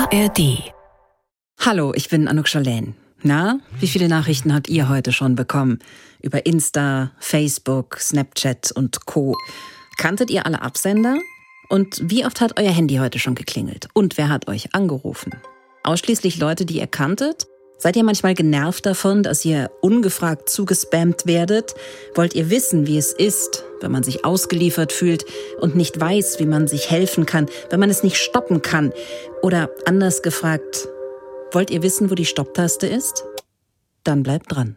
ARD. Hallo, ich bin Anouk Scholain. Na, wie viele Nachrichten habt ihr heute schon bekommen? Über Insta, Facebook, Snapchat und Co. Kanntet ihr alle Absender? Und wie oft hat euer Handy heute schon geklingelt? Und wer hat euch angerufen? Ausschließlich Leute, die ihr kanntet? Seid ihr manchmal genervt davon, dass ihr ungefragt zugespammt werdet? Wollt ihr wissen, wie es ist, wenn man sich ausgeliefert fühlt und nicht weiß, wie man sich helfen kann, wenn man es nicht stoppen kann? Oder anders gefragt, wollt ihr wissen, wo die Stopptaste ist? Dann bleibt dran.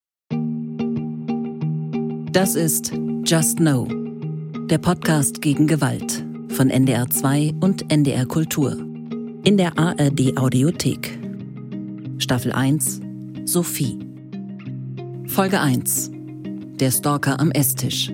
Das ist Just Know, der Podcast gegen Gewalt von NDR 2 und NDR Kultur. In der ARD Audiothek. Staffel 1, Sophie. Folge 1, der Stalker am Esstisch.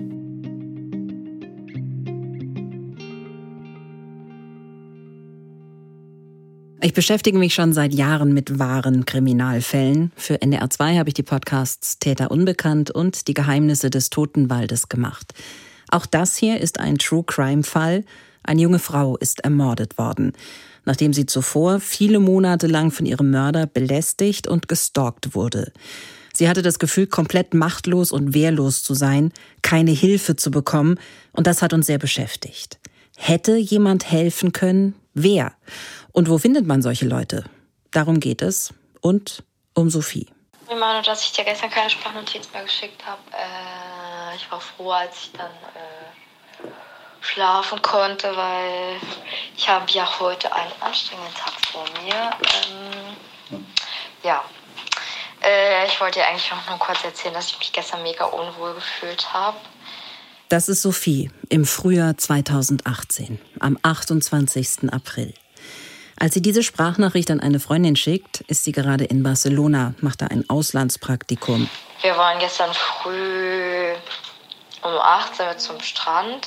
Ich beschäftige mich schon seit Jahren mit wahren Kriminalfällen. Für NDR 2 habe ich die Podcasts Täter unbekannt und Die Geheimnisse des Totenwaldes gemacht. Auch das hier ist ein True-Crime-Fall. Eine junge Frau ist ermordet worden, nachdem sie zuvor viele Monate lang von ihrem Mörder belästigt und gestalkt wurde. Sie hatte das Gefühl, komplett machtlos und wehrlos zu sein, keine Hilfe zu bekommen, und das hat uns sehr beschäftigt. Hätte jemand helfen können? Wer? Und wo findet man solche Leute? Darum geht es und um Sophie. Ich meine, dass ich dir gestern keine Sprachnotiz mehr geschickt habe. Ich war froh, als ich dann schlafen konnte, weil ich habe ja heute einen anstrengenden Tag vor mir. Ich wollte dir eigentlich auch nur kurz erzählen, dass ich mich gestern mega unwohl gefühlt habe. Das ist Sophie im Frühjahr 2018, am 28. April. Als sie diese Sprachnachricht an eine Freundin schickt, ist sie gerade in Barcelona, macht da ein Auslandspraktikum. Wir waren gestern früh um 8 Uhr zum Strand.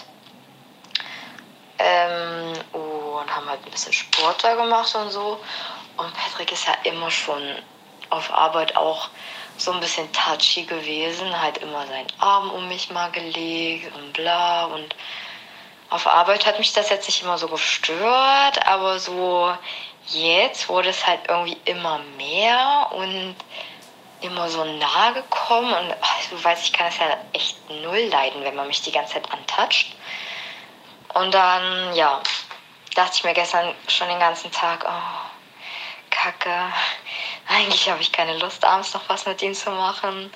Und haben halt ein bisschen Sport da gemacht und so. Und Patrick ist ja immer schon auf Arbeit auch so ein bisschen touchy gewesen. Halt immer seinen Arm um mich mal gelegt und bla. Und auf Arbeit hat mich das jetzt nicht immer so gestört. Aber so jetzt wurde es halt irgendwie immer mehr und immer so nahe gekommen. Und du weißt, ich kann es ja echt null leiden, wenn man mich die ganze Zeit antatscht. Und dann, dachte ich mir gestern schon den ganzen Tag, oh, Kacke, eigentlich habe ich keine Lust, abends noch was mit ihm zu machen.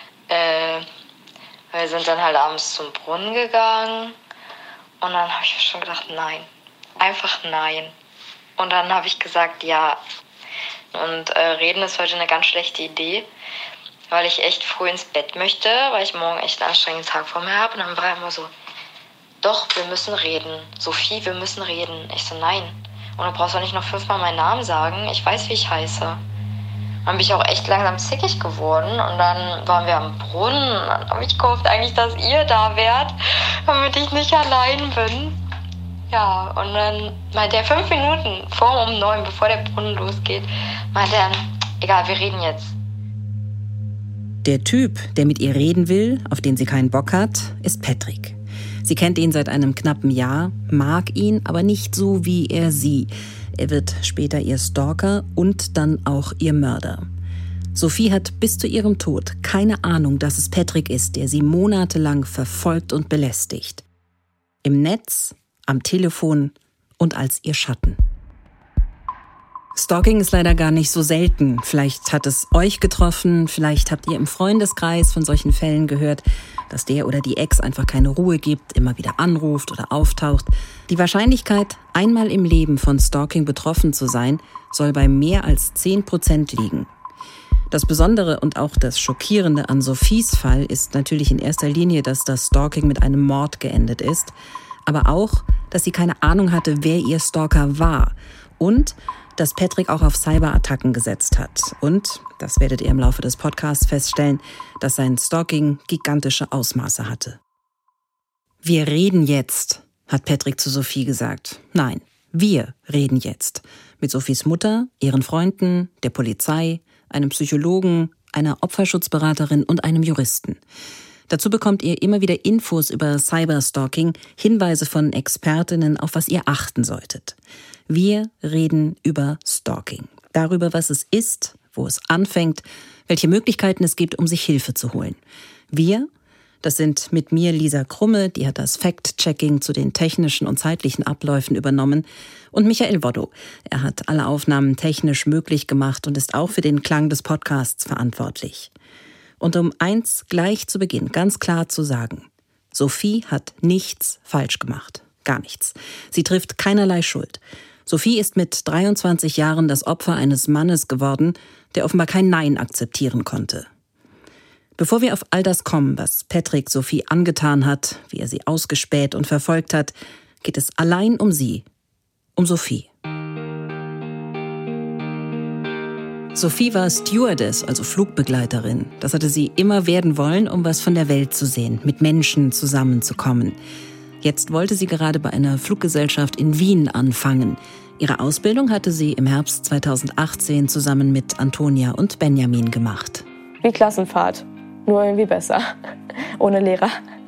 Wir sind dann halt abends zum Brunnen gegangen und dann habe ich schon gedacht, nein, einfach nein. Und dann habe ich gesagt, ja. Und reden ist heute eine ganz schlechte Idee, weil ich echt früh ins Bett möchte, weil ich morgen echt einen anstrengenden Tag vor mir habe. Und dann war er immer so, doch, wir müssen reden. Sophie, wir müssen reden. Ich so, nein. Und du brauchst doch nicht noch 5-mal meinen Namen sagen. Ich weiß, wie ich heiße. Dann bin ich auch echt langsam zickig geworden. Und dann waren wir am Brunnen. Und dann habe ich gehofft eigentlich, dass ihr da wärt, damit ich nicht allein bin. Ja, und dann meinte er 5 Minuten vor um 9, bevor der Brunnen losgeht, meinte er, egal, wir reden jetzt. Der Typ, der mit ihr reden will, auf den sie keinen Bock hat, ist Patrick. Sie kennt ihn seit einem knappen Jahr, mag ihn, aber nicht so wie er sie. Er wird später ihr Stalker und dann auch ihr Mörder. Sophie hat bis zu ihrem Tod keine Ahnung, dass es Patrick ist, der sie monatelang verfolgt und belästigt. Im Netz, am Telefon und als ihr Schatten. Stalking ist leider gar nicht so selten. Vielleicht hat es euch getroffen, vielleicht habt ihr im Freundeskreis von solchen Fällen gehört, dass der oder die Ex einfach keine Ruhe gibt, immer wieder anruft oder auftaucht. Die Wahrscheinlichkeit, einmal im Leben von Stalking betroffen zu sein, soll bei mehr als 10% liegen. Das Besondere und auch das Schockierende an Sophies Fall ist natürlich in erster Linie, dass das Stalking mit einem Mord geendet ist, aber auch, dass sie keine Ahnung hatte, wer ihr Stalker war und dass Patrick auch auf Cyberattacken gesetzt hat. Und, das werdet ihr im Laufe des Podcasts feststellen, dass sein Stalking gigantische Ausmaße hatte. Wir reden jetzt, hat Patrick zu Sophie gesagt. Nein, wir reden jetzt. Mit Sophies Mutter, ihren Freunden, der Polizei, einem Psychologen, einer Opferschutzberaterin und einem Juristen. Dazu bekommt ihr immer wieder Infos über Cyberstalking, Hinweise von Expertinnen, auf was ihr achten solltet. Wir reden über Stalking. Darüber, was es ist, wo es anfängt, welche Möglichkeiten es gibt, um sich Hilfe zu holen. Wir, das sind mit mir Lisa Krumme, die hat das Fact-Checking zu den technischen und zeitlichen Abläufen übernommen, und Michael Woddo. Er hat alle Aufnahmen technisch möglich gemacht und ist auch für den Klang des Podcasts verantwortlich. Und um eins gleich zu Beginn ganz klar zu sagen: Sophie hat nichts falsch gemacht. Gar nichts. Sie trifft keinerlei Schuld. Sophie ist mit 23 Jahren das Opfer eines Mannes geworden, der offenbar kein Nein akzeptieren konnte. Bevor wir auf all das kommen, was Patrick Sophie angetan hat, wie er sie ausgespäht und verfolgt hat, geht es allein um sie, um Sophie. Sophie war Stewardess, also Flugbegleiterin. Das hatte sie immer werden wollen, um was von der Welt zu sehen, mit Menschen zusammenzukommen. Jetzt wollte sie gerade bei einer Fluggesellschaft in Wien anfangen. Ihre Ausbildung hatte sie im Herbst 2018 zusammen mit Antonia und Benjamin gemacht. Wie Klassenfahrt, nur irgendwie besser, ohne Lehrer.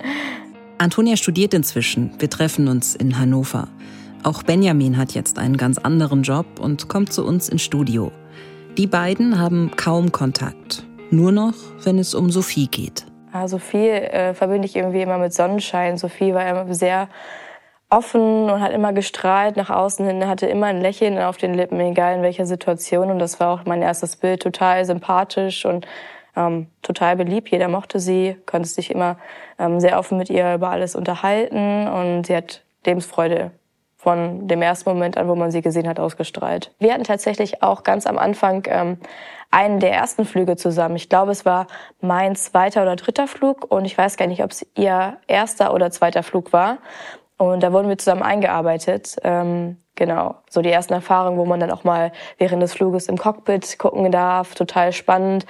Antonia studiert inzwischen. Wir treffen uns in Hannover. Auch Benjamin hat jetzt einen ganz anderen Job und kommt zu uns ins Studio. Die beiden haben kaum Kontakt. Nur noch, wenn es um Sophie geht. Sophie verbinde ich irgendwie immer mit Sonnenschein. Sophie war immer sehr offen und hat immer gestrahlt nach außen hin, hatte immer ein Lächeln auf den Lippen, egal in welcher Situation. Und das war auch mein erstes Bild, total sympathisch und total beliebt. Jeder mochte sie, konnte sich immer sehr offen mit ihr über alles unterhalten. Und sie hat Lebensfreude von dem ersten Moment an, wo man sie gesehen hat, ausgestrahlt. Wir hatten tatsächlich auch ganz am Anfang einen der ersten Flüge zusammen. Ich glaube, es war mein 2. oder 3. Flug und ich weiß gar nicht, ob es ihr 1. oder 2. Flug war. Und da wurden wir zusammen eingearbeitet. Genau, so die ersten Erfahrungen, wo man dann auch mal während des Fluges im Cockpit gucken darf, total spannend.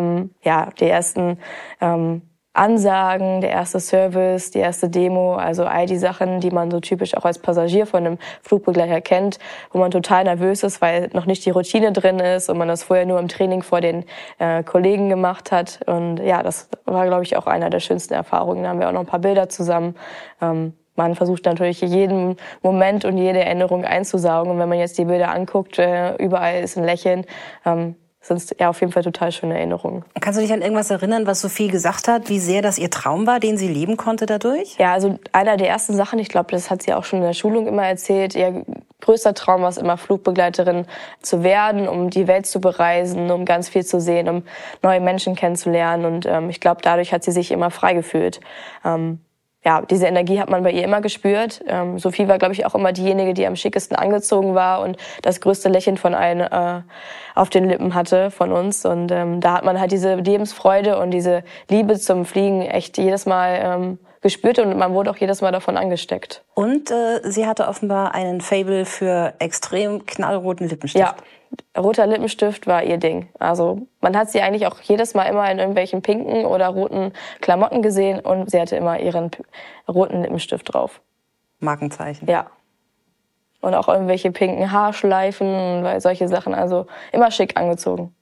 Die ersten Ansagen, der erste Service, die erste Demo, also all die Sachen, die man so typisch auch als Passagier von einem Flugbegleiter kennt, wo man total nervös ist, weil noch nicht die Routine drin ist und man das vorher nur im Training vor den Kollegen gemacht hat. Und ja, das war, glaube ich, auch einer der schönsten Erfahrungen. Da haben wir auch noch ein paar Bilder zusammen. Man versucht natürlich jeden Moment und jede Erinnerung einzusaugen. Und wenn man jetzt die Bilder anguckt, überall ist ein Lächeln. Sind ja auf jeden Fall total schöne Erinnerungen. Kannst du dich an irgendwas erinnern, was Sophie gesagt hat, wie sehr das ihr Traum war, den sie leben konnte dadurch? Ja, also einer der ersten Sachen, ich glaube, das hat sie auch schon in der Schulung immer erzählt, ihr größter Traum war es immer, Flugbegleiterin zu werden, um die Welt zu bereisen, um ganz viel zu sehen, um neue Menschen kennenzulernen. Und ich glaube, dadurch hat sie sich immer frei gefühlt. Diese Energie hat man bei ihr immer gespürt. Sophie war, glaube ich, auch immer diejenige, die am schickesten angezogen war und das größte Lächeln von allen auf den Lippen hatte von uns. Und da hat man halt diese Lebensfreude und diese Liebe zum Fliegen echt jedes Mal gespürt und man wurde auch jedes Mal davon angesteckt. Und sie hatte offenbar einen Faible für extrem knallroten Lippenstift. Ja. Roter Lippenstift war ihr Ding. Also man hat sie eigentlich auch jedes Mal immer in irgendwelchen pinken oder roten Klamotten gesehen und sie hatte immer ihren roten Lippenstift drauf. Markenzeichen. Ja. Und auch irgendwelche pinken Haarschleifen, solche Sachen. Also immer schick angezogen.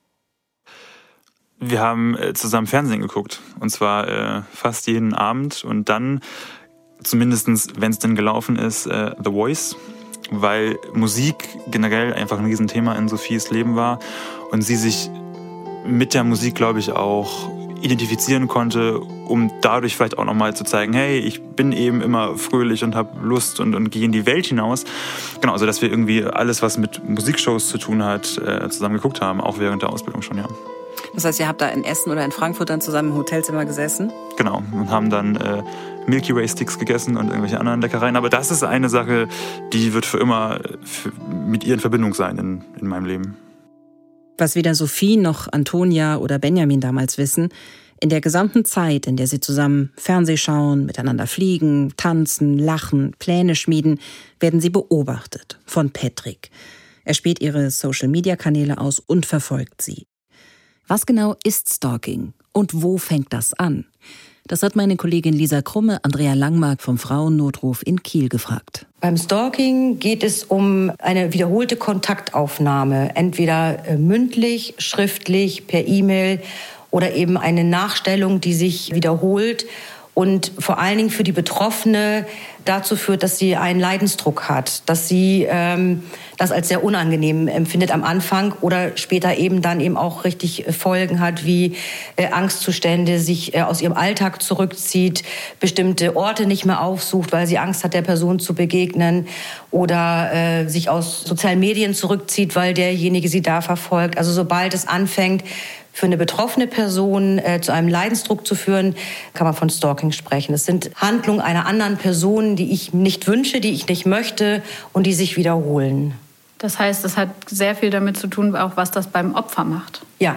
Wir haben zusammen Fernsehen geguckt. Und zwar fast jeden Abend. Und dann, zumindestens, wenn es denn gelaufen ist, The Voice. Weil Musik generell einfach ein Riesenthema in Sophies Leben war und sie sich mit der Musik, glaube ich, auch identifizieren konnte, um dadurch vielleicht auch nochmal zu zeigen, hey, ich bin eben immer fröhlich und habe Lust und gehe in die Welt hinaus. Genau, also dass wir irgendwie alles, was mit Musikshows zu tun hat, zusammen geguckt haben, auch während der Ausbildung schon, ja. Das heißt, ihr habt da in Essen oder in Frankfurt dann zusammen im Hotelzimmer gesessen? Genau, und haben dann Milky Way Sticks gegessen und irgendwelche anderen Leckereien. Aber das ist eine Sache, die wird für immer mit ihr in Verbindung sein in meinem Leben. Was weder Sophie noch Antonia oder Benjamin damals wissen, in der gesamten Zeit, in der sie zusammen Fernseh schauen, miteinander fliegen, tanzen, lachen, Pläne schmieden, werden sie beobachtet von Patrick. Er späht ihre Social-Media-Kanäle aus und verfolgt sie. Was genau ist Stalking und wo fängt das an? Das hat meine Kollegin Lisa Krumme Andrea Langmark vom Frauennotruf in Kiel gefragt. Beim Stalking geht es um eine wiederholte Kontaktaufnahme, entweder mündlich, schriftlich, per E-Mail oder eben eine Nachstellung, die sich wiederholt und vor allen Dingen für die Betroffene dazu führt, dass sie einen Leidensdruck hat, dass sie das als sehr unangenehm empfindet am Anfang oder später eben dann eben auch richtig Folgen hat, wie Angstzustände, sich aus ihrem Alltag zurückzieht, bestimmte Orte nicht mehr aufsucht, weil sie Angst hat, der Person zu begegnen oder sich aus sozialen Medien zurückzieht, weil derjenige sie da verfolgt. Also sobald es anfängt, für eine betroffene Person zu einem Leidensdruck zu führen, kann man von Stalking sprechen. Es sind Handlungen einer anderen Person, die ich nicht wünsche, die ich nicht möchte und die sich wiederholen. Das heißt, es hat sehr viel damit zu tun, auch was das beim Opfer macht. Ja.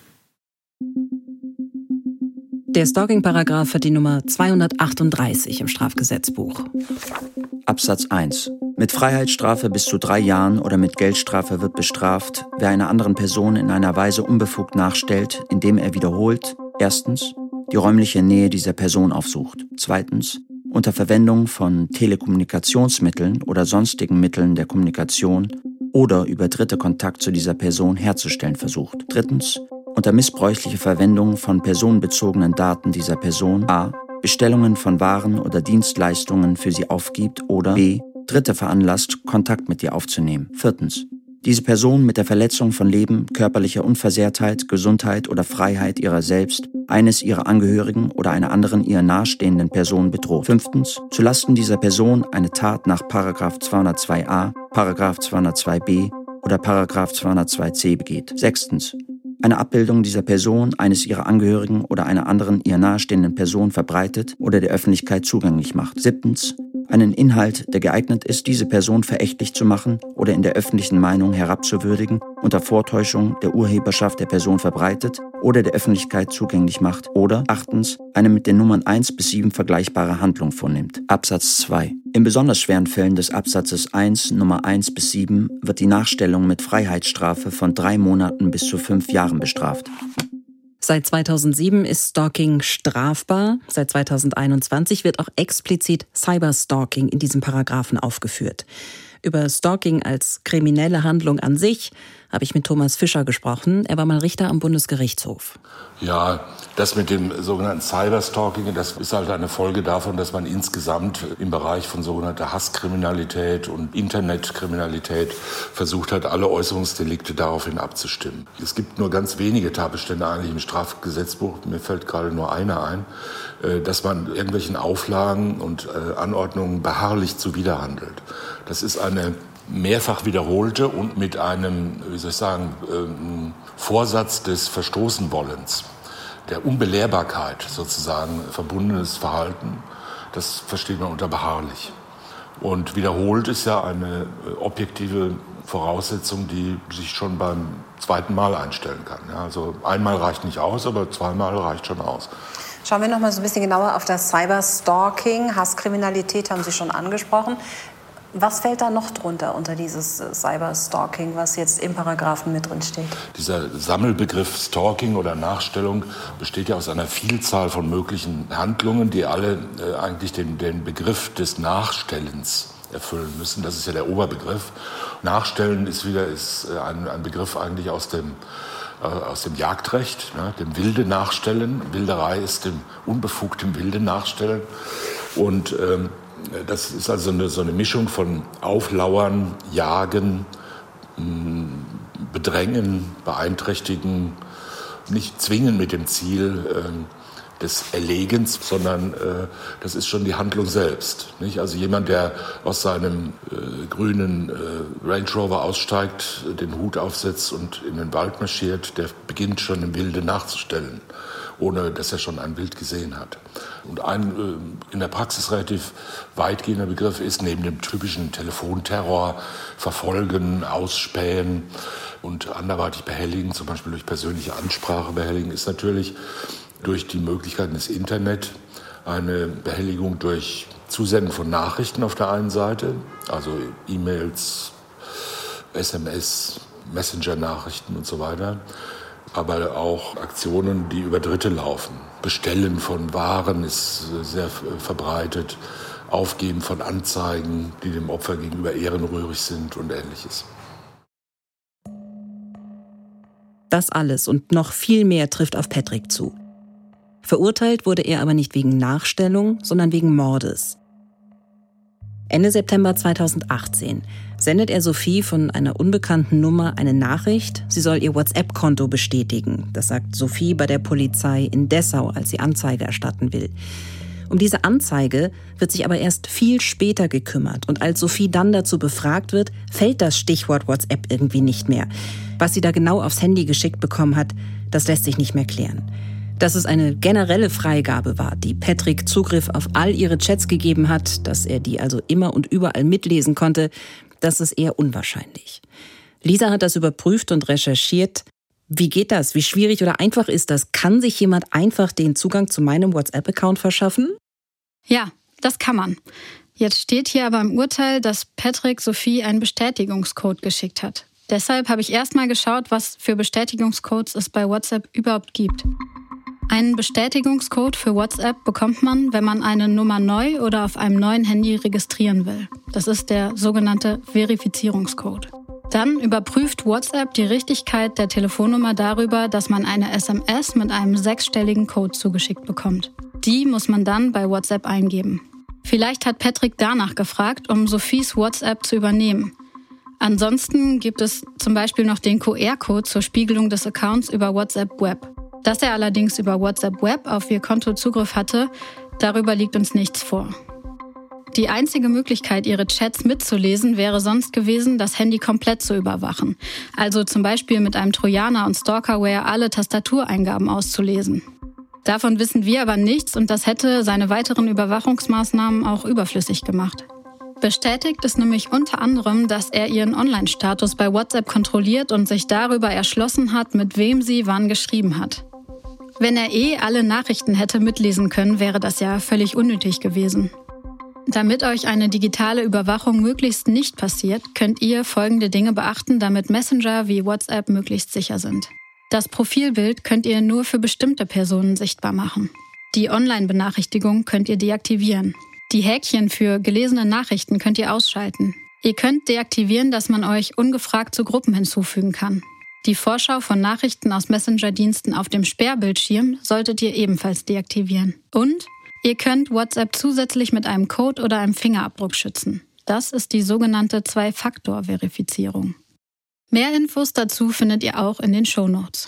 Der Stalking-Paragraph hat die Nummer 238 im Strafgesetzbuch. Absatz 1. Mit Freiheitsstrafe bis zu 3 Jahren oder mit Geldstrafe wird bestraft, wer einer anderen Person in einer Weise unbefugt nachstellt, indem er wiederholt: erstens, die räumliche Nähe dieser Person aufsucht. Zweitens, unter Verwendung von Telekommunikationsmitteln oder sonstigen Mitteln der Kommunikation oder über Dritte Kontakt zu dieser Person herzustellen versucht. Drittens, unter missbräuchlicher Verwendung von personenbezogenen Daten dieser Person a. Bestellungen von Waren oder Dienstleistungen für sie aufgibt oder b. Dritte veranlasst, Kontakt mit ihr aufzunehmen. Viertens, diese Person mit der Verletzung von Leben, körperlicher Unversehrtheit, Gesundheit oder Freiheit ihrer selbst, eines ihrer Angehörigen oder einer anderen ihr nahestehenden Person bedroht. Fünftens, zulasten dieser Person eine Tat nach § 202a, § 202b oder § 202c begeht. Sechstens, eine Abbildung dieser Person, eines ihrer Angehörigen oder einer anderen ihr nahestehenden Person verbreitet oder der Öffentlichkeit zugänglich macht. Siebtens, einen Inhalt, der geeignet ist, diese Person verächtlich zu machen oder in der öffentlichen Meinung herabzuwürdigen, unter Vortäuschung der Urheberschaft der Person verbreitet oder der Öffentlichkeit zugänglich macht. Oder achtens, eine mit den Nummern 1 bis 7 vergleichbare Handlung vornimmt. Absatz 2. In besonders schweren Fällen des Absatzes 1, Nummer 1 bis 7 wird die Nachstellung mit Freiheitsstrafe von 3 Monaten bis zu 5 Jahren bestraft. Seit 2007 ist Stalking strafbar. Seit 2021 wird auch explizit Cyberstalking in diesem Paragraphen aufgeführt. Über Stalking als kriminelle Handlung an sich habe ich mit Thomas Fischer gesprochen. Er war mal Richter am Bundesgerichtshof. Ja, das mit dem sogenannten Cyberstalking, das ist halt eine Folge davon, dass man insgesamt im Bereich von sogenannter Hasskriminalität und Internetkriminalität versucht hat, alle Äußerungsdelikte daraufhin abzustimmen. Es gibt nur ganz wenige Tatbestände eigentlich im Strafgesetzbuch, mir fällt gerade nur einer ein, dass man irgendwelchen Auflagen und Anordnungen beharrlich zuwiderhandelt. Das ist eine mehrfach wiederholte und mit einem, Vorsatz des Verstoßenwollens, der Unbelehrbarkeit sozusagen verbundenes Verhalten, das versteht man unter beharrlich. Und wiederholt ist ja eine objektive Voraussetzung, die sich schon beim zweiten Mal einstellen kann. Ja, also einmal reicht nicht aus, aber zweimal reicht schon aus. Schauen wir noch mal so ein bisschen genauer auf das Cyberstalking. Hasskriminalität haben Sie schon angesprochen. Was fällt da noch drunter unter dieses Cyberstalking, was jetzt im Paragraphen mit drin steht? Dieser Sammelbegriff Stalking oder Nachstellung besteht ja aus einer Vielzahl von möglichen Handlungen, die alle eigentlich den Begriff des Nachstellens erfüllen müssen. Das ist ja der Oberbegriff. Nachstellen ist ein Begriff eigentlich aus dem Jagdrecht, ne, dem Wilde nachstellen. Wilderei ist dem unbefugtem Wilde nachstellen. Und das ist also so eine Mischung von Auflauern, Jagen, Bedrängen, Beeinträchtigen, nicht zwingen mit dem Ziel des Erlegens, sondern das ist schon die Handlung selbst. Nicht? Also jemand, der aus seinem grünen Range Rover aussteigt, den Hut aufsetzt und in den Wald marschiert, der beginnt schon im Wilde nachzustellen, ohne dass er schon ein Wild gesehen hat. Und ein in der Praxis relativ weitgehender Begriff ist neben dem typischen Telefonterror, Verfolgen, Ausspähen und anderweitig behelligen, zum Beispiel durch persönliche Ansprache behelligen, ist natürlich durch die Möglichkeiten des Internet eine Behelligung durch Zusenden von Nachrichten auf der einen Seite, also E-Mails, SMS, Messenger-Nachrichten und so weiter, aber auch Aktionen, die über Dritte laufen. Bestellen von Waren ist sehr verbreitet, Aufgeben von Anzeigen, die dem Opfer gegenüber ehrenrührig sind und Ähnliches. Das alles und noch viel mehr trifft auf Patrick zu. Verurteilt wurde er aber nicht wegen Nachstellung, sondern wegen Mordes. Ende September 2018 sendet er Sophie von einer unbekannten Nummer eine Nachricht, sie soll ihr WhatsApp-Konto bestätigen. Das sagt Sophie bei der Polizei in Dessau, als sie Anzeige erstatten will. Um diese Anzeige wird sich aber erst viel später gekümmert. Und als Sophie dann dazu befragt wird, fällt das Stichwort WhatsApp irgendwie nicht mehr. Was sie da genau aufs Handy geschickt bekommen hat, das lässt sich nicht mehr klären. Dass es eine generelle Freigabe war, die Patrick Zugriff auf all ihre Chats gegeben hat, dass er die also immer und überall mitlesen konnte, das ist eher unwahrscheinlich. Lisa hat das überprüft und recherchiert. Wie geht das? Wie schwierig oder einfach ist das? Kann sich jemand einfach den Zugang zu meinem WhatsApp-Account verschaffen? Ja, das kann man. Jetzt steht hier aber im Urteil, dass Patrick Sophie einen Bestätigungscode geschickt hat. Deshalb habe ich erstmal geschaut, was für Bestätigungscodes es bei WhatsApp überhaupt gibt. Einen Bestätigungscode für WhatsApp bekommt man, wenn man eine Nummer neu oder auf einem neuen Handy registrieren will. Das ist der sogenannte Verifizierungscode. Dann überprüft WhatsApp die Richtigkeit der Telefonnummer darüber, dass man eine SMS mit einem 6-stelligen Code zugeschickt bekommt. Die muss man dann bei WhatsApp eingeben. Vielleicht hat Patrick danach gefragt, um Sophies WhatsApp zu übernehmen. Ansonsten gibt es zum Beispiel noch den QR-Code zur Spiegelung des Accounts über WhatsApp Web. Dass er allerdings über WhatsApp Web auf ihr Konto Zugriff hatte, darüber liegt uns nichts vor. Die einzige Möglichkeit, ihre Chats mitzulesen, wäre sonst gewesen, das Handy komplett zu überwachen. Also zum Beispiel mit einem Trojaner und Stalkerware alle Tastatureingaben auszulesen. Davon wissen wir aber nichts und das hätte seine weiteren Überwachungsmaßnahmen auch überflüssig gemacht. Bestätigt ist nämlich unter anderem, dass er ihren Online-Status bei WhatsApp kontrolliert und sich darüber erschlossen hat, mit wem sie wann geschrieben hat. Wenn er alle Nachrichten hätte mitlesen können, wäre das ja völlig unnötig gewesen. Damit euch eine digitale Überwachung möglichst nicht passiert, könnt ihr folgende Dinge beachten, damit Messenger wie WhatsApp möglichst sicher sind. Das Profilbild könnt ihr nur für bestimmte Personen sichtbar machen. Die Online-Benachrichtigung könnt ihr deaktivieren. Die Häkchen für gelesene Nachrichten könnt ihr ausschalten. Ihr könnt deaktivieren, dass man euch ungefragt zu Gruppen hinzufügen kann. Die Vorschau von Nachrichten aus Messenger-Diensten auf dem Sperrbildschirm solltet ihr ebenfalls deaktivieren. Und ihr könnt WhatsApp zusätzlich mit einem Code oder einem Fingerabdruck schützen. Das ist die sogenannte 2-Faktor-Verifizierung. Mehr Infos dazu findet ihr auch in den Shownotes.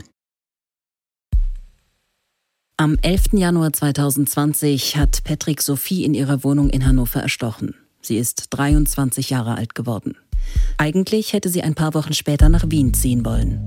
Am 11. Januar 2020 hat Patrick Sophie in ihrer Wohnung in Hannover erstochen. Sie ist 23 Jahre alt geworden. Eigentlich hätte sie ein paar Wochen später nach Wien ziehen wollen.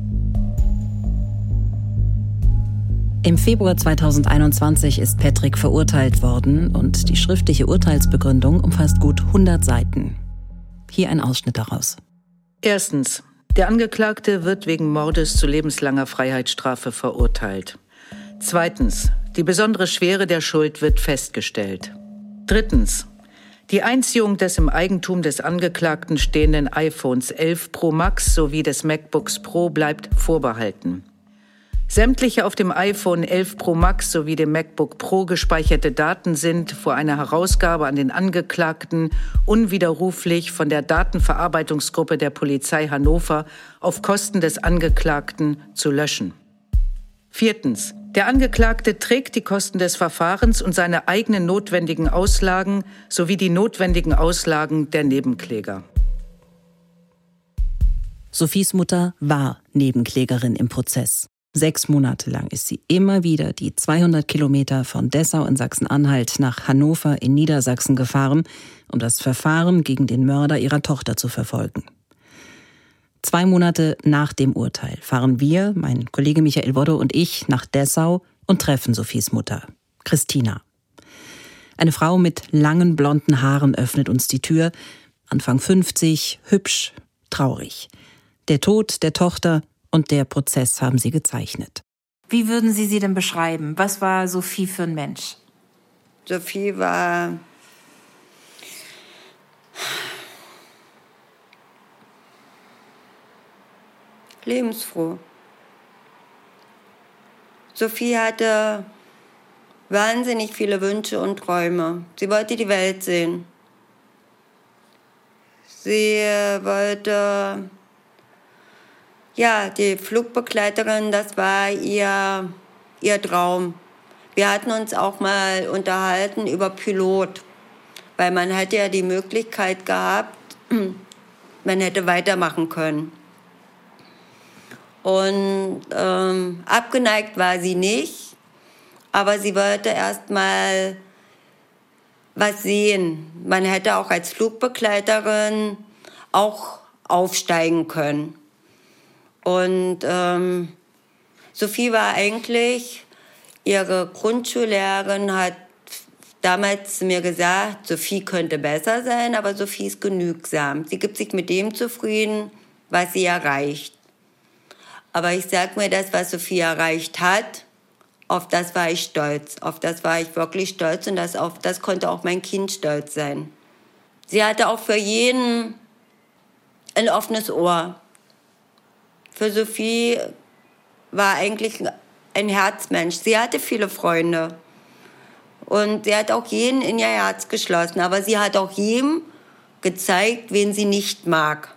Im Februar 2021 ist Patrick verurteilt worden und die schriftliche Urteilsbegründung umfasst gut 100 Seiten. Hier ein Ausschnitt daraus. Erstens. Der Angeklagte wird wegen Mordes zu lebenslanger Freiheitsstrafe verurteilt. Zweitens. Die besondere Schwere der Schuld wird festgestellt. Drittens. Die Einziehung des im Eigentum des Angeklagten stehenden iPhones 11 Pro Max sowie des MacBooks Pro bleibt vorbehalten. Sämtliche auf dem iPhone 11 Pro Max sowie dem MacBook Pro gespeicherte Daten sind vor einer Herausgabe an den Angeklagten unwiderruflich von der Datenverarbeitungsgruppe der Polizei Hannover auf Kosten des Angeklagten zu löschen. Viertens. Der Angeklagte trägt die Kosten des Verfahrens und seine eigenen notwendigen Auslagen sowie die notwendigen Auslagen der Nebenkläger. Sophies Mutter war Nebenklägerin im Prozess. 6 Monate lang ist sie immer wieder die 200 Kilometer von Dessau in Sachsen-Anhalt nach Hannover in Niedersachsen gefahren, um das Verfahren gegen den Mörder ihrer Tochter zu verfolgen. 2 Monate nach dem Urteil fahren wir, mein Kollege Michael Wodde und ich, nach Dessau und treffen Sophies Mutter, Christina. Eine Frau mit langen blonden Haaren öffnet uns die Tür, Anfang 50, hübsch, traurig. Der Tod der Tochter und der Prozess haben sie gezeichnet. Wie würden Sie sie denn beschreiben? Was war Sophie für ein Mensch? Sophie war lebensfroh. Sophie hatte wahnsinnig viele Wünsche und Träume. Sie wollte die Welt sehen. Sie wollte Ja, die Flugbegleiterin, das war ihr Traum. Wir hatten uns auch mal unterhalten über Pilot, weil man hätte ja die Möglichkeit gehabt, man hätte weitermachen können. Und abgeneigt war sie nicht, aber sie wollte erst mal was sehen. Man hätte auch als Flugbegleiterin auch aufsteigen können. Und Sophie war eigentlich, ihre Grundschullehrerin hat damals zu mir gesagt, Sophie könnte besser sein, aber Sophie ist genügsam. Sie gibt sich mit dem zufrieden, was sie erreicht. Aber ich sag mir, das, was Sophie erreicht hat, auf das war ich stolz. Auf das war ich wirklich stolz und auf das konnte auch mein Kind stolz sein. Sie hatte auch für jeden ein offenes Ohr. Für Sophie war eigentlich ein Herzmensch. Sie hatte viele Freunde. Und sie hat auch jeden in ihr Herz geschlossen. Aber sie hat auch jedem gezeigt, wen sie nicht mag.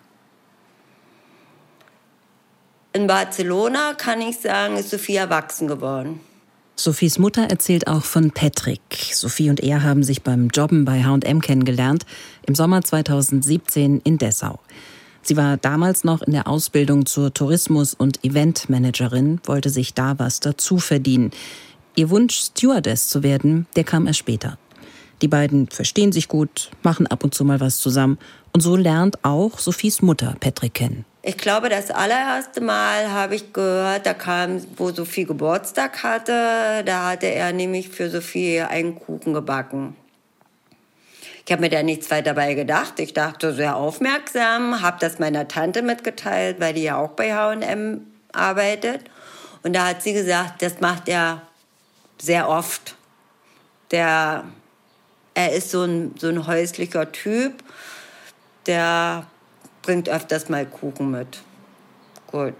In Barcelona, kann ich sagen, ist Sophie erwachsen geworden. Sophies Mutter erzählt auch von Patrick. Sophie und er haben sich beim Jobben bei H&M kennengelernt, im Sommer 2017 in Dessau. Sie war damals noch in der Ausbildung zur Tourismus- und Eventmanagerin, wollte sich da was dazu verdienen. Ihr Wunsch, Stewardess zu werden, der kam erst später. Die beiden verstehen sich gut, machen ab und zu mal was zusammen. Und so lernt auch Sophies Mutter Patrick kennen. Ich glaube, das allererste Mal habe ich gehört, da kam, wo Sophie Geburtstag hatte, da hatte er nämlich für Sophie einen Kuchen gebacken. Ich habe mir da nichts weiter dabei gedacht. Ich dachte, sehr aufmerksam, habe das meiner Tante mitgeteilt, weil die ja auch bei H&M arbeitet. Und da hat sie gesagt, das macht er sehr oft. Er ist so ein häuslicher Typ, der bringt öfters mal Kuchen mit. Gut.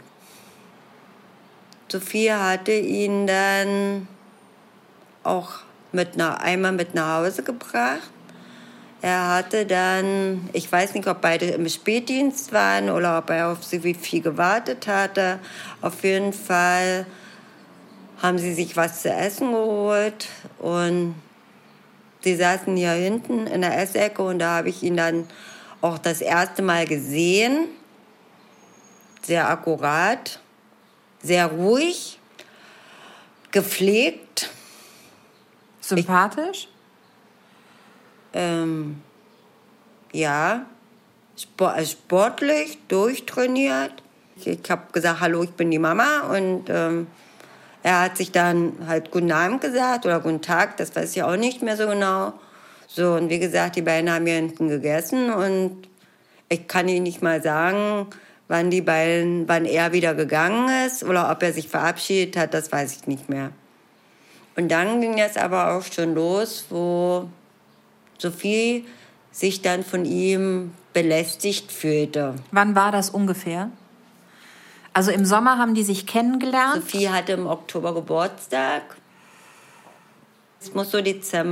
Sophie hatte ihn dann auch einmal mit nach Hause gebracht. Er hatte dann, ich weiß nicht, ob beide im Spätdienst waren oder ob er auf Sophie gewartet hatte. Auf jeden Fall haben sie sich was zu essen geholt und sie saßen hier hinten in der Essecke und da habe ich ihn dann auch das erste Mal gesehen. Sehr akkurat, sehr ruhig, gepflegt. Sympathisch? Ja, sportlich, durchtrainiert. Ich habe gesagt, hallo, ich bin die Mama und er hat sich dann halt guten Abend gesagt oder guten Tag, das weiß ich auch nicht mehr so genau. So, und wie gesagt, die beiden haben hier hinten gegessen und ich kann Ihnen nicht mal sagen, wann er wieder gegangen ist oder ob er sich verabschiedet hat, das weiß ich nicht mehr. Und dann ging es aber auch schon los, wo Sophie sich dann von ihm belästigt fühlte. Wann war das ungefähr? Also im Sommer haben die sich kennengelernt? Sophie hatte im Oktober Geburtstag. Es muss so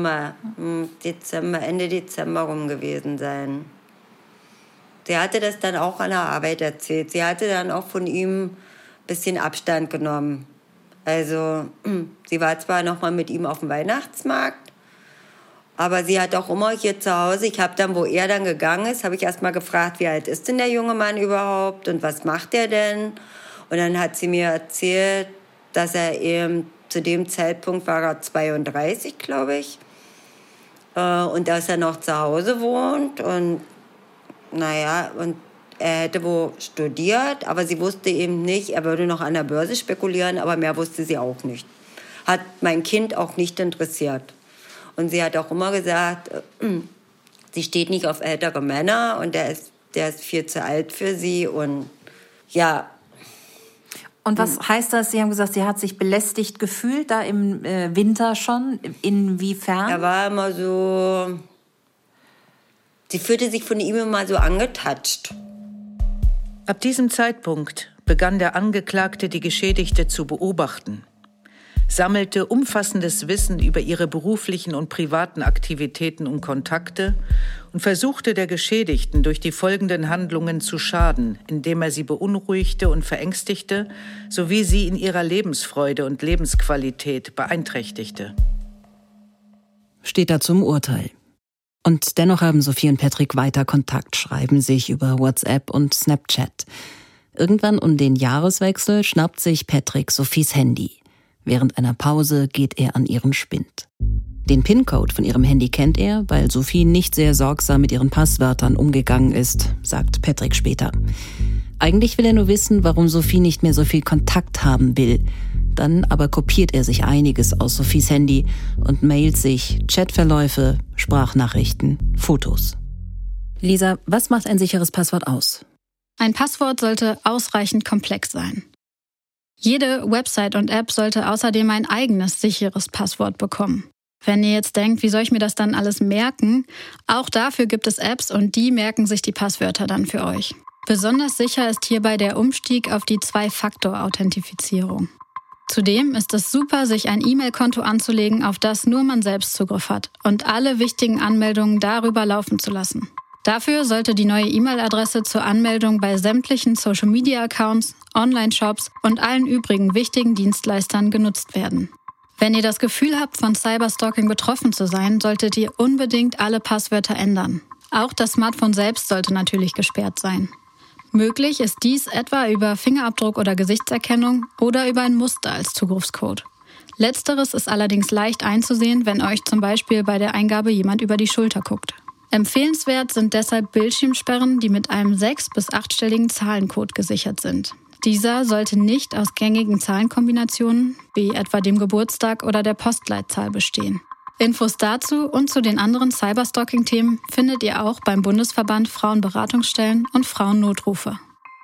Ende Dezember rum gewesen sein. Sie hatte das dann auch an der Arbeit erzählt. Sie hatte dann auch von ihm ein bisschen Abstand genommen. Also sie war zwar noch mal mit ihm auf dem Weihnachtsmarkt, aber sie hat auch immer hier zu Hause, ich habe dann, wo er dann gegangen ist, habe ich erst mal gefragt, wie alt ist denn der junge Mann überhaupt und was macht er denn? Und dann hat sie mir erzählt, dass er eben, zu dem Zeitpunkt war er 32, glaube ich, und dass er noch zu Hause wohnt und naja, und er hätte wohl studiert, aber sie wusste eben nicht, er würde noch an der Börse spekulieren, aber mehr wusste sie auch nicht. Hat mein Kind auch nicht interessiert. Und sie hat auch immer gesagt, sie steht nicht auf ältere Männer und der ist viel zu alt für sie und ja. Und was heißt das? Sie haben gesagt, sie hat sich belästigt gefühlt, da im Winter schon. Inwiefern? Er war immer so, sie fühlte sich von ihm immer so angetatscht. Ab diesem Zeitpunkt begann der Angeklagte, die Geschädigte zu beobachten. sammelte umfassendes Wissen über ihre beruflichen und privaten Aktivitäten und Kontakte und versuchte der Geschädigten durch die folgenden Handlungen zu schaden, indem er sie beunruhigte und verängstigte, sowie sie in ihrer Lebensfreude und Lebensqualität beeinträchtigte. Steht da zum Urteil. Und dennoch haben Sophie und Patrick weiter Kontakt, schreiben sich über WhatsApp und Snapchat. Irgendwann um den Jahreswechsel schnappt sich Patrick Sophies Handy. Während einer Pause geht er an ihren Spind. Den PIN-Code von ihrem Handy kennt er, weil Sophie nicht sehr sorgsam mit ihren Passwörtern umgegangen ist, sagt Patrick später. Eigentlich will er nur wissen, warum Sophie nicht mehr so viel Kontakt haben will. Dann aber kopiert er sich einiges aus Sophies Handy und mailt sich Chatverläufe, Sprachnachrichten, Fotos. Lisa, was macht ein sicheres Passwort aus? Ein Passwort sollte ausreichend komplex sein. Jede Website und App sollte außerdem ein eigenes sicheres Passwort bekommen. Wenn ihr jetzt denkt, wie soll ich mir das dann alles merken? Auch dafür gibt es Apps und die merken sich die Passwörter dann für euch. Besonders sicher ist hierbei der Umstieg auf die Zwei-Faktor-Authentifizierung. Zudem ist es super, sich ein E-Mail-Konto anzulegen, auf das nur man selbst Zugriff hat und alle wichtigen Anmeldungen darüber laufen zu lassen. Dafür sollte die neue E-Mail-Adresse zur Anmeldung bei sämtlichen Social-Media-Accounts, Online-Shops und allen übrigen wichtigen Dienstleistern genutzt werden. Wenn ihr das Gefühl habt, von Cyberstalking betroffen zu sein, solltet ihr unbedingt alle Passwörter ändern. Auch das Smartphone selbst sollte natürlich gesperrt sein. Möglich ist dies etwa über Fingerabdruck oder Gesichtserkennung oder über ein Muster als Zugriffscode. Letzteres ist allerdings leicht einzusehen, wenn euch zum Beispiel bei der Eingabe jemand über die Schulter guckt. Empfehlenswert sind deshalb Bildschirmsperren, die mit einem 6- bis 8-stelligen Zahlencode gesichert sind. Dieser sollte nicht aus gängigen Zahlenkombinationen, wie etwa dem Geburtstag oder der Postleitzahl, bestehen. Infos dazu und zu den anderen Cyberstalking-Themen findet ihr auch beim Bundesverband Frauenberatungsstellen und Frauennotrufe.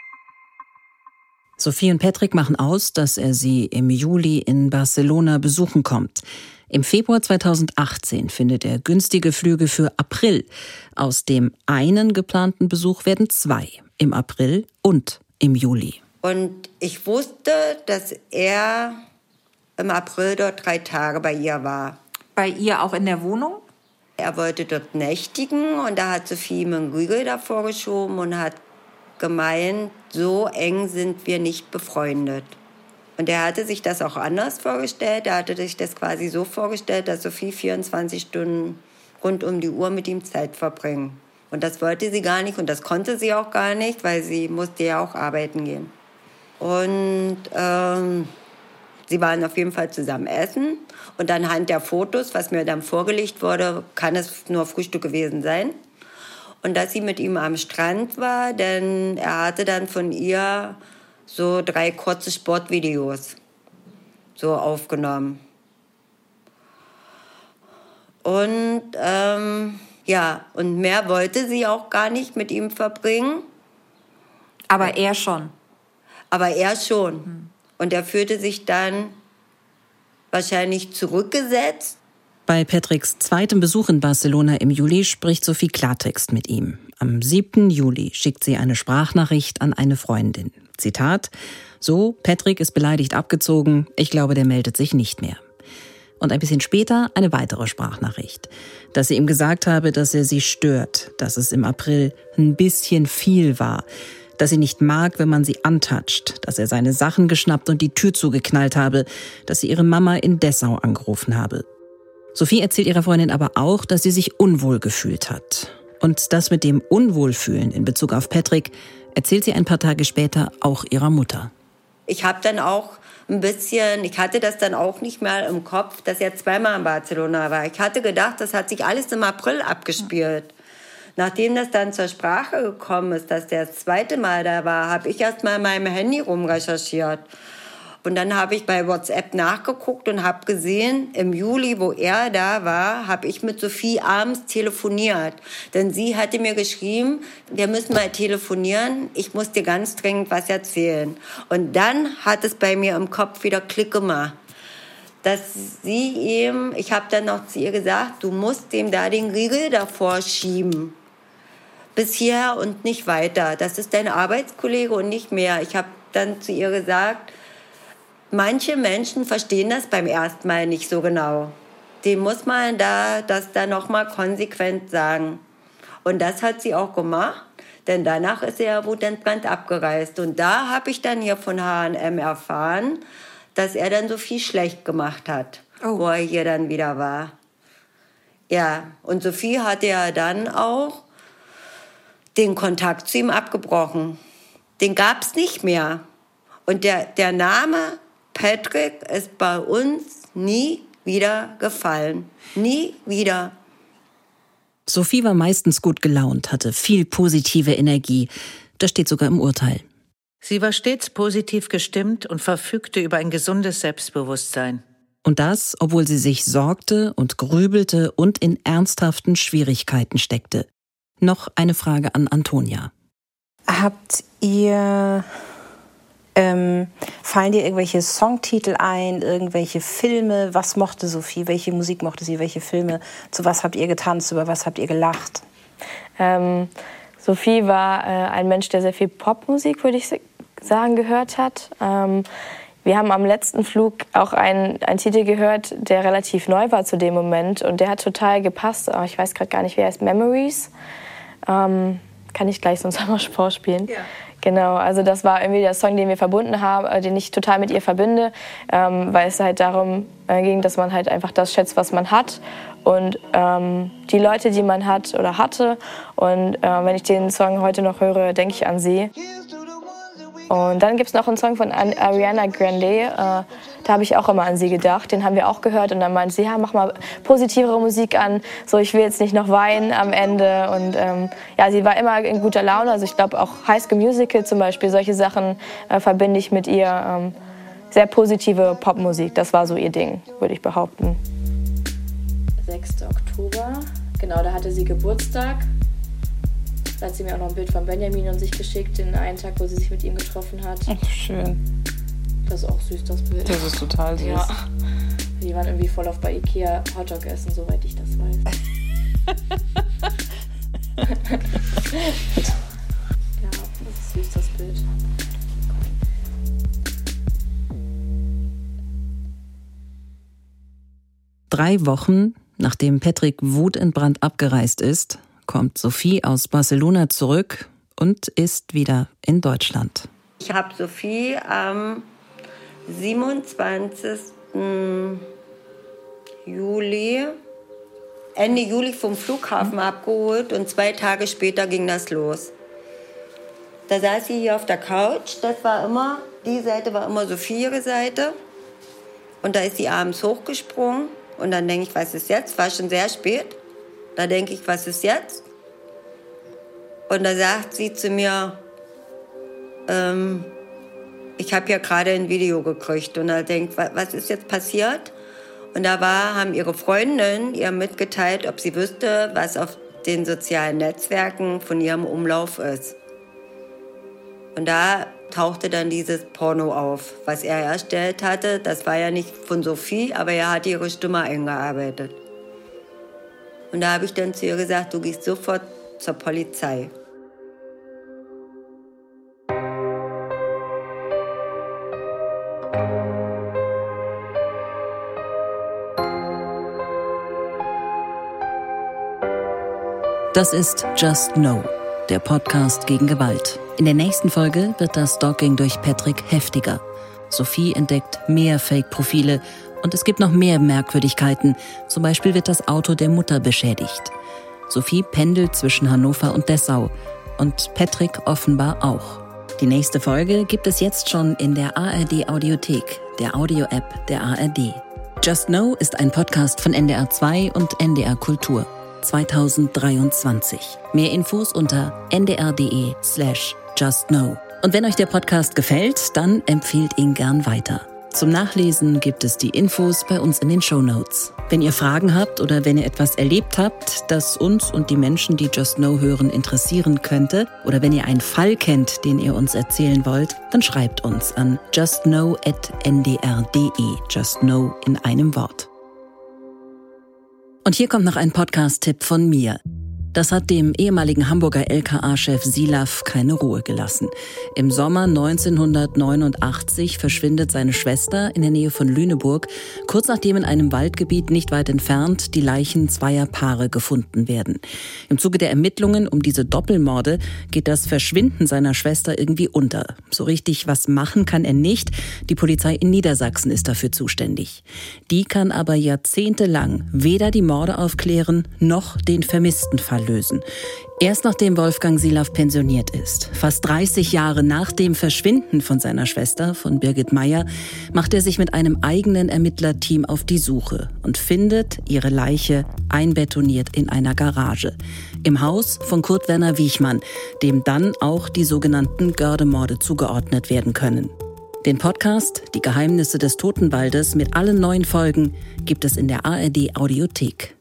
Sophie und Patrick machen aus, dass er sie im Juli in Barcelona besuchen kommt. Im Februar 2018 findet er günstige Flüge für April. Aus dem einen geplanten Besuch werden 2, im April und im Juli. Und ich wusste, dass er im April dort 3 Tage bei ihr war. Bei ihr auch in der Wohnung? Er wollte dort nächtigen und da hat Sophie ihm einen Riegel davor geschoben und hat gemeint, so eng sind wir nicht befreundet. Und er hatte sich das auch anders vorgestellt. Er hatte sich das quasi so vorgestellt, dass Sophie 24 Stunden rund um die Uhr mit ihm Zeit verbringen. Und das wollte sie gar nicht und das konnte sie auch gar nicht, weil sie musste ja auch arbeiten gehen. Und sie waren auf jeden Fall zusammen essen. Und anhand der Fotos, was mir dann vorgelegt wurde, kann es nur Frühstück gewesen sein. Und dass sie mit ihm am Strand war, denn er hatte dann von ihr so 3 kurze Sportvideos so aufgenommen. Und und mehr wollte sie auch gar nicht mit ihm verbringen. Aber er schon. Aber er schon. Und er fühlte sich dann wahrscheinlich zurückgesetzt. Bei Patricks zweitem Besuch in Barcelona im Juli spricht Sophie Klartext mit ihm. Am 7. Juli schickt sie eine Sprachnachricht an eine Freundin. Zitat: So, Patrick ist beleidigt abgezogen, ich glaube, der meldet sich nicht mehr. Und ein bisschen später eine weitere Sprachnachricht, dass sie ihm gesagt habe, dass er sie stört, dass es im April ein bisschen viel war, dass sie nicht mag, wenn man sie antatscht, dass er seine Sachen geschnappt und die Tür zugeknallt habe, dass sie ihre Mama in Dessau angerufen habe. Sophie erzählt ihrer Freundin aber auch, dass sie sich unwohl gefühlt hat. Und das mit dem Unwohlfühlen in Bezug auf Patrick erzählt sie ein paar Tage später auch ihrer Mutter. Ich habe dann auch ich hatte das dann auch nicht mehr im Kopf, dass er 2-mal in Barcelona war. Ich hatte gedacht, das hat sich alles im April abgespielt. Nachdem das dann zur Sprache gekommen ist, dass der das 2. Mal da war, habe ich erst mal in meinem Handy rumrecherchiert. Und dann habe ich bei WhatsApp nachgeguckt und habe gesehen, im Juli, wo er da war, habe ich mit Sophie abends telefoniert. Denn sie hatte mir geschrieben, wir müssen mal telefonieren, ich muss dir ganz dringend was erzählen. Und dann hat es bei mir im Kopf wieder Klick gemacht. Dass ich habe dann noch zu ihr gesagt, du musst dem da den Riegel davor schieben. Bis hierher und nicht weiter. Das ist dein Arbeitskollege und nicht mehr. Ich habe dann zu ihr gesagt, manche Menschen verstehen das beim ersten Mal nicht so genau. Dem muss man das dann nochmal konsequent sagen. Und das hat sie auch gemacht, denn danach ist er wutentbrannt abgereist. Und da habe ich dann hier von H&M erfahren, dass er dann Sophie schlecht gemacht hat, wo er hier dann wieder war. Ja, und Sophie hatte ja dann auch den Kontakt zu ihm abgebrochen. Den gab es nicht mehr. Und der Name Patrick ist bei uns nie wieder gefallen. Nie wieder. Sophie war meistens gut gelaunt, hatte viel positive Energie. Das steht sogar im Urteil. Sie war stets positiv gestimmt und verfügte über ein gesundes Selbstbewusstsein. Und das, obwohl sie sich sorgte und grübelte und in ernsthaften Schwierigkeiten steckte. Noch eine Frage an Antonia. Habt ihr, fallen dir irgendwelche Songtitel ein, irgendwelche Filme? Was mochte Sophie? Welche Musik mochte sie? Welche Filme? Zu was habt ihr getanzt? Über was habt ihr gelacht? Sophie war ein Mensch, der sehr viel Popmusik, würde ich sagen, gehört hat. Wir haben am letzten Flug auch einen Titel gehört, der relativ neu war zu dem Moment. Und der hat total gepasst. Ich weiß gerade gar nicht, wie er heißt. Memories. Kann ich gleich sonst einmal vorspielen. Ja. Genau, also das war irgendwie der Song, den wir verbunden haben, den ich total mit ihr verbinde, weil es halt darum ging, dass man halt einfach das schätzt, was man hat und die Leute, die man hat oder hatte. Und wenn ich den Song heute noch höre, denke ich an sie. Und dann gibt es noch einen Song von Ariana Grande, da habe ich auch immer an sie gedacht, den haben wir auch gehört und dann meinte sie, ja, mach mal positivere Musik an, so ich will jetzt nicht noch weinen am Ende und ja, sie war immer in guter Laune, also ich glaube auch High School Musical zum Beispiel, solche Sachen verbinde ich mit ihr, sehr positive Popmusik, das war so ihr Ding, würde ich behaupten. 6. Oktober, genau, da hatte sie Geburtstag. Da hat sie mir auch noch ein Bild von Benjamin und sich geschickt, den einen Tag, wo sie sich mit ihm getroffen hat. Ach, schön. Das ist auch süß, das Bild. Das ist total süß. Ja. Die waren irgendwie voll auf bei Ikea Hotdog essen, soweit ich das weiß. Ja, das ist süß, das Bild. Drei Wochen, nachdem Patrick wutentbrannt abgereist ist, kommt Sophie aus Barcelona zurück und ist wieder in Deutschland. Ich habe Sophie am 27. Juli, Ende Juli vom Flughafen abgeholt und 2 Tage später ging das los. Da saß sie hier auf der Couch, die Seite war immer Sophie ihre Seite. Und da ist sie abends hochgesprungen und dann denke ich, was ist jetzt? War schon sehr spät. Da denke ich, was ist jetzt? Und da sagt sie zu mir, ich habe ja gerade ein Video gekriegt. Und da denkt, was ist jetzt passiert? Und da haben ihre Freundin ihr mitgeteilt, ob sie wüsste, was auf den sozialen Netzwerken von ihrem Umlauf ist. Und da tauchte dann dieses Porno auf, was er erstellt hatte. Das war ja nicht von Sophie, aber er hat ihre Stimme eingearbeitet. Und da habe ich dann zu ihr gesagt, du gehst sofort zur Polizei. Das ist Just Know, der Podcast gegen Gewalt. In der nächsten Folge wird das Stalking durch Patrick heftiger. Sophie entdeckt mehr Fake-Profile und es gibt noch mehr Merkwürdigkeiten. Zum Beispiel wird das Auto der Mutter beschädigt. Sophie pendelt zwischen Hannover und Dessau und Patrick offenbar auch. Die nächste Folge gibt es jetzt schon in der ARD-Audiothek, der Audio-App der ARD. Just Know ist ein Podcast von NDR 2 und NDR Kultur. 2023. Mehr Infos unter ndr.de/justknow. Und wenn euch der Podcast gefällt, dann empfehlt ihn gern weiter. Zum Nachlesen gibt es die Infos bei uns in den Shownotes. Wenn ihr Fragen habt oder wenn ihr etwas erlebt habt, das uns und die Menschen, die Just Know hören, interessieren könnte, oder wenn ihr einen Fall kennt, den ihr uns erzählen wollt, dann schreibt uns an justknow@ndr.de. Just Know in einem Wort. Und hier kommt noch ein Podcast-Tipp von mir. Das hat dem ehemaligen Hamburger LKA-Chef Silaff keine Ruhe gelassen. Im Sommer 1989 verschwindet seine Schwester in der Nähe von Lüneburg, kurz nachdem in einem Waldgebiet nicht weit entfernt die Leichen zweier Paare gefunden werden. Im Zuge der Ermittlungen um diese Doppelmorde geht das Verschwinden seiner Schwester irgendwie unter. So richtig was machen kann er nicht. Die Polizei in Niedersachsen ist dafür zuständig. Die kann aber jahrzehntelang weder die Morde aufklären noch den vermissten Fall lösen. Erst nachdem Wolfgang Silaff pensioniert ist, fast 30 Jahre nach dem Verschwinden von seiner Schwester, von Birgit Meyer, macht er sich mit einem eigenen Ermittlerteam auf die Suche und findet ihre Leiche einbetoniert in einer Garage. Im Haus von Kurt Werner Wiechmann, dem dann auch die sogenannten Göhrde-Morde zugeordnet werden können. Den Podcast Die Geheimnisse des Totenwaldes mit allen 9 Folgen gibt es in der ARD Audiothek.